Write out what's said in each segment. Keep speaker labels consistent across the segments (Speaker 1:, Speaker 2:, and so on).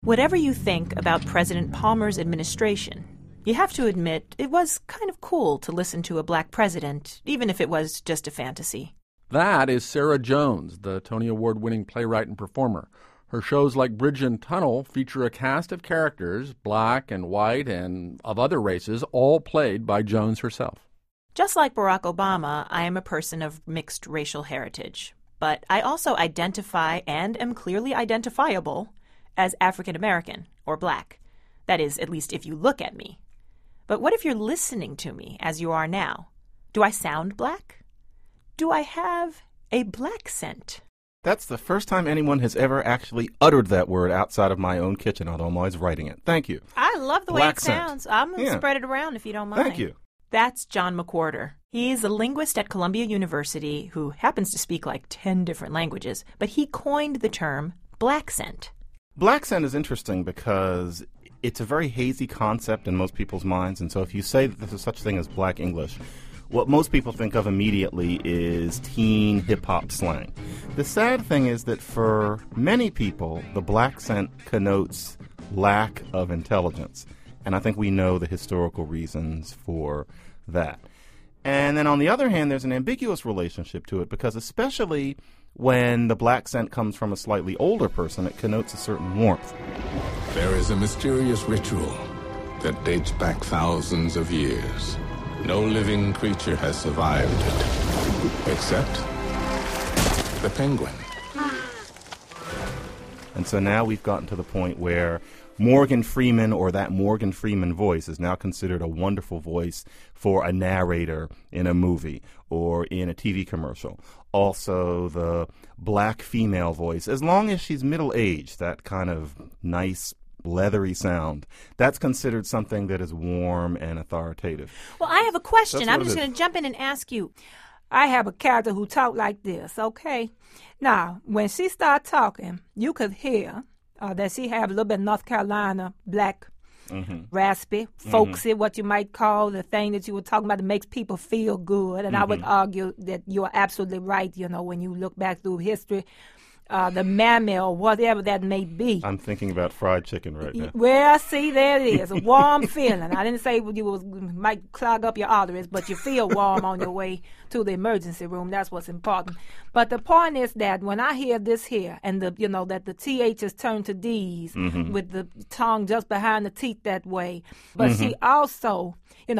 Speaker 1: Whatever you think about President Palmer's administration, you have to admit it was kind of cool to listen to a black president, even if it was just a fantasy.
Speaker 2: That is Sarah Jones, the Tony Award-winning playwright and performer. Her shows like Bridge and Tunnel feature a cast of characters, black and white and of other races, all played by Jones herself.
Speaker 1: Just like Barack Obama, I am a person of mixed racial heritage. But I also identify and am clearly identifiable as African American or black. That is, at least if you look at me. But what if you're listening to me as you are now? Do I sound black? Do I have a black scent?
Speaker 3: That's the first time anyone has ever actually uttered that word outside of my own kitchen, although I'm always writing it. Thank you.
Speaker 1: I love the way
Speaker 3: Black
Speaker 1: it sounds.
Speaker 3: scent.
Speaker 1: I'm going to spread it around if you don't mind.
Speaker 3: Thank you.
Speaker 1: That's John McWhorter. He's a linguist at Columbia University who happens to speak like 10 different languages, but he coined the term black scent.
Speaker 3: Black scent is interesting because it's a very hazy concept in most people's minds, and so if you say that there's such a thing as black English, what most people think of immediately is teen hip-hop slang. The sad thing is that for many people, the black scent connotes lack of intelligence. And I think we know the historical reasons for that. And then on the other hand, there's an ambiguous relationship to it because especially when the black scent comes from a slightly older person, it connotes a certain warmth.
Speaker 4: There is a mysterious ritual that dates back thousands of years. No living creature has survived it, except the penguin.
Speaker 3: And so now we've gotten to the point where Morgan Freeman, or that Morgan Freeman voice, is now considered a wonderful voice for a narrator in a movie or in a TV commercial. Also, the black female voice, as long as she's middle-aged, that kind of nice, leathery sound, that's considered something that is warm and authoritative.
Speaker 1: Well, I have a question. I'm just going to jump in and ask you.
Speaker 5: I have a character who talk like this, okay? Now, when she start talking, you could hear that she have a little bit of North Carolina black, raspy, folksy, what you might call the thing that you were talking about that makes people feel good. And I would argue that you are absolutely right, you know, when you look back through history. The mammy or whatever that may be.
Speaker 3: I'm thinking about fried chicken right now.
Speaker 5: Well, see, there it is, a warm feeling. I didn't say you might clog up your arteries, but you feel warm on your way to the emergency room. That's what's important. But the point is that when I hear this here, and that the TH is turned to D's with the tongue just behind the teeth that way, but she also,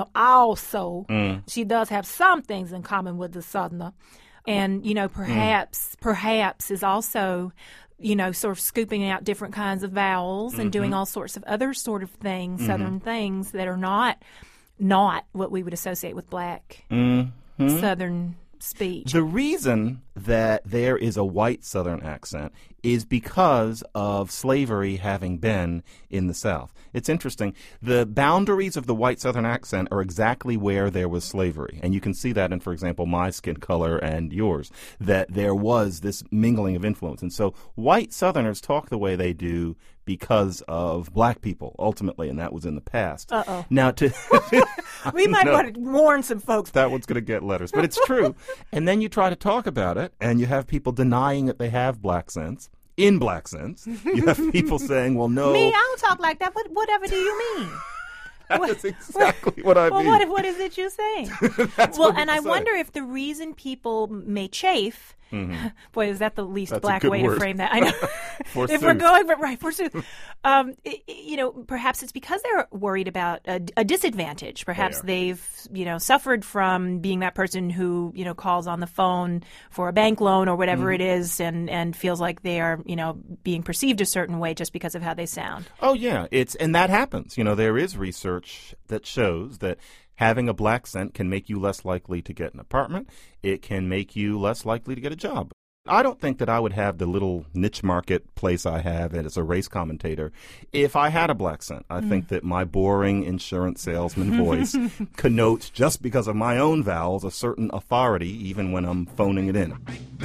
Speaker 5: she does have some things in common with the Southerner. And, perhaps is also, sort of scooping out different kinds of vowels and doing all sorts of other sort of things, Southern things that are not what we would associate with black Southern speech.
Speaker 3: The reason that there is a white Southern accent is because of slavery having been in the South. It's interesting. The boundaries of the white Southern accent are exactly where there was slavery. And you can see that in, for example, my skin color and yours, that there was this mingling of influence. And so white Southerners talk the way they do because of black people, ultimately, and that was in the past.
Speaker 5: Uh-oh.
Speaker 3: Now,
Speaker 5: we might want to warn some folks.
Speaker 3: That one's going to get letters, but it's true. And then you try to talk about it, and you have people denying that they have black sense. In black sense, you have people saying, well, no.
Speaker 5: Me, I don't talk like that. Whatever do you mean?
Speaker 3: That's exactly what I mean.
Speaker 5: Well, what is it you're saying?
Speaker 1: Well, and I wonder if the reason people may chafe, boy, is that the least
Speaker 3: That's
Speaker 1: black
Speaker 3: a good
Speaker 1: way
Speaker 3: word.
Speaker 1: to frame that? I know.
Speaker 3: Forsooth.
Speaker 1: If we're going, forsooth. Perhaps it's because they're worried about a disadvantage. Perhaps they've, suffered from being that person who, calls on the phone for a bank loan or whatever it is and feels like they are, being perceived a certain way just because of how they sound.
Speaker 3: Oh, yeah. And that happens. There is research that shows that having a black scent can make you less likely to get an apartment. It can make you less likely to get a job. I don't think that I would have the little niche market place I have as a race commentator if I had a black scent. I think that my boring insurance salesman voice connotes, just because of my own vowels, a certain authority even when I'm phoning it in.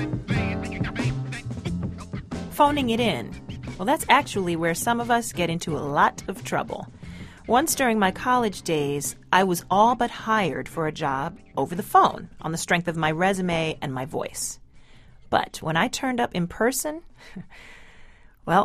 Speaker 1: Phoning it in. Well, that's actually where some of us get into a lot of trouble. Once during my college days, I was all but hired for a job over the phone on the strength of my resume and my voice. But when I turned up in person, well,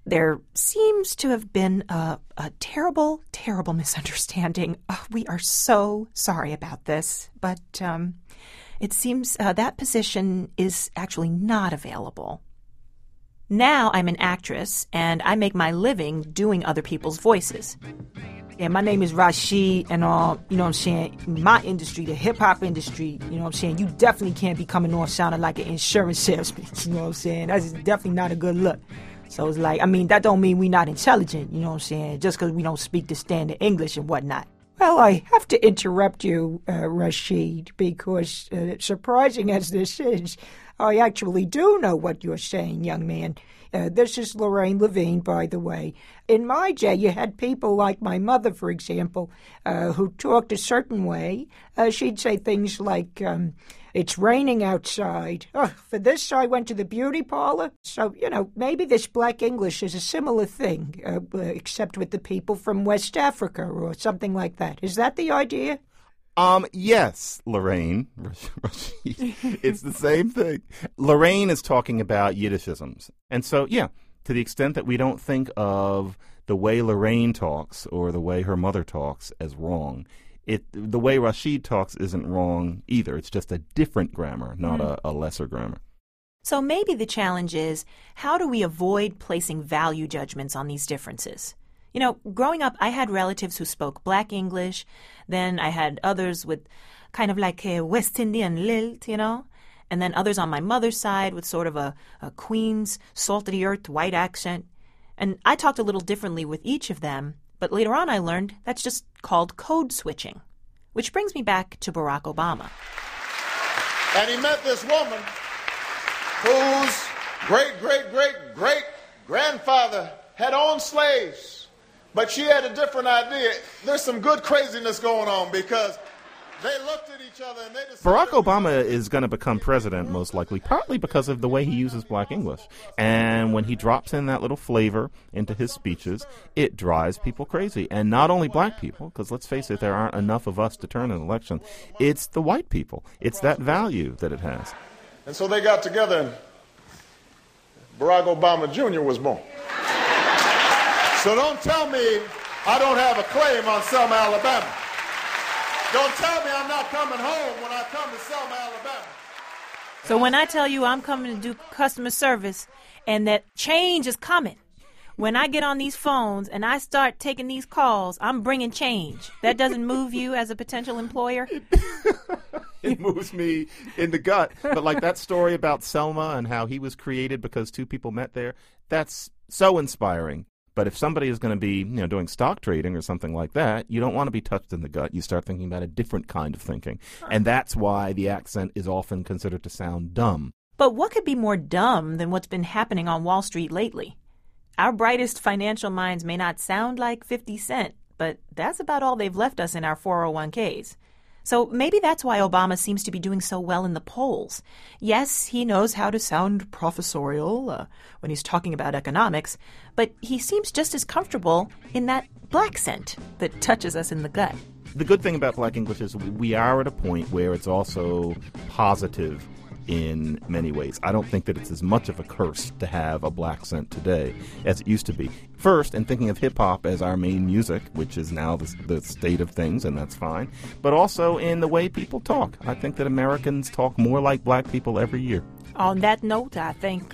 Speaker 1: There seems to have been a terrible, terrible misunderstanding. We are so sorry about this, but it seems that position is actually not available. Now I'm an actress, and I make my living doing other people's voices.
Speaker 5: Yeah, my name is Rashid, and you know what I'm saying, my industry, the hip-hop industry, you know what I'm saying, you definitely can't be coming on sounding like an insurance salesman, you know what I'm saying, that's definitely not a good look. So it's like, I mean, that don't mean we not intelligent, you know what I'm saying, just because we don't speak the standard English and whatnot. Well, I have to interrupt you, Rashid, because surprising as this is, I actually do know what you're saying, young man. This is Lorraine Levine, by the way. In my day, you had people like my mother, for example, who talked a certain way. She'd say things like, it's raining outside. Oh, for this, I went to the beauty parlor. So, you know, maybe this black English is a similar thing, except with the people from West Africa or something like that. Is that the idea?
Speaker 3: Yes, Lorraine. It's the same thing. Lorraine is talking about Yiddishisms. And so, yeah, to the extent that we don't think of the way Lorraine talks or the way her mother talks as wrong, the way Rashid talks isn't wrong either. It's just a different grammar, not a lesser grammar.
Speaker 1: So maybe the challenge is, how do we avoid placing value judgments on these differences? You know, growing up, I had relatives who spoke black English. Then I had others with kind of like a West Indian lilt, you know. And then others on my mother's side with sort of a Queen's salt-of-the-earth white accent. And I talked a little differently with each of them. But later on I learned that's just called code switching. Which brings me back to Barack Obama.
Speaker 6: And he met this woman whose great-great-great-great-grandfather had owned slaves. But she had a different idea. There's some good craziness going on because they looked at each other and they decided...
Speaker 3: Barack Obama is going to become president, most likely, partly because of the way he uses black English. And when he drops in that little flavor into his speeches, it drives people crazy. And not only black people, because let's face it, there aren't enough of us to turn an election. It's the white people. It's that value that it has.
Speaker 6: And so they got together and Barack Obama Jr. was born. So don't tell me I don't have a claim on Selma, Alabama. Don't tell me I'm not coming home when I come to Selma, Alabama.
Speaker 1: So when I tell you I'm coming to do customer service and that change is coming, when I get on these phones and I start taking these calls, I'm bringing change. That doesn't move you as a potential employer?
Speaker 3: It moves me in the gut. But like that story about Selma and how he was created because two people met there, that's so inspiring. But if somebody is going to be, doing stock trading or something like that, you don't want to be touched in the gut. You start thinking about a different kind of thinking. And that's why the accent is often considered to sound dumb.
Speaker 1: But what could be more dumb than what's been happening on Wall Street lately? Our brightest financial minds may not sound like 50 Cent, but that's about all they've left us in our 401ks. So maybe that's why Obama seems to be doing so well in the polls. Yes, he knows how to sound professorial when he's talking about economics, but he seems just as comfortable in that black scent that touches us in the gut.
Speaker 3: The good thing about black English is we are at a point where it's also positive in many ways. I don't think that it's as much of a curse to have a black scent today as it used to be. First, in thinking of hip-hop as our main music, which is now the state of things, and that's fine, but also in the way people talk. I think that Americans talk more like black people every year.
Speaker 5: On that note, I think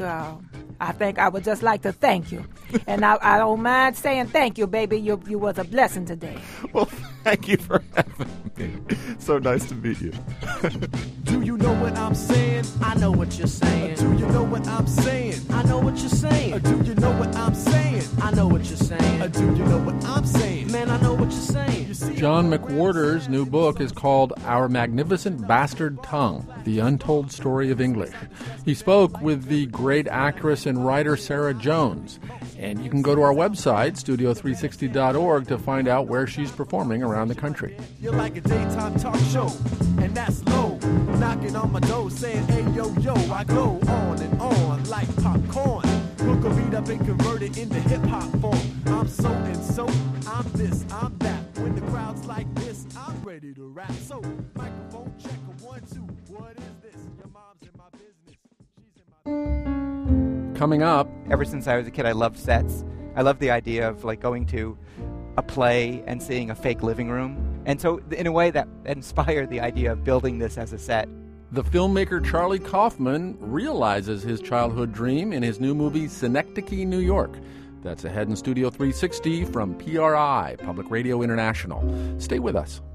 Speaker 5: I would just like to thank you. And I don't mind saying thank you, baby. You was a blessing today.
Speaker 3: Well, thank you for having me. So nice to meet you.
Speaker 7: Do you know what I'm saying? I know what you're saying. Do you know what I'm saying? I know what you're saying. Do you know what I'm saying? I know what you're saying. Do you know what I'm saying? Man, I know what you're saying.
Speaker 2: John McWhorter's new book is called Our Magnificent Bastard Tongue, The Untold Story of English. He spoke with the great actress and writer Sarah Jones. And you can go to our website, studio360.org, to find out where she's performing around the country.
Speaker 7: You're like a daytime talk show, and that's low. Knocking on my door saying, hey, yo, yo, I go on and on like popcorn. Hook a beat up and convert it into hip-hop form. I'm so and so, I'm this, I'm that. When the crowd's like this, I'm ready to rap. So, microphone check, 1, 2, what is this? Your mom's in my business, she's in my...
Speaker 2: Coming up...
Speaker 8: Ever since I was a kid, I loved sets. I love the idea of like going to a play and seeing a fake living room. And so in a way that inspired the idea of building this as a set.
Speaker 2: The filmmaker Charlie Kaufman realizes his childhood dream in his new movie Synecdoche, New York. That's ahead in Studio 360 from PRI, Public Radio International. Stay with us.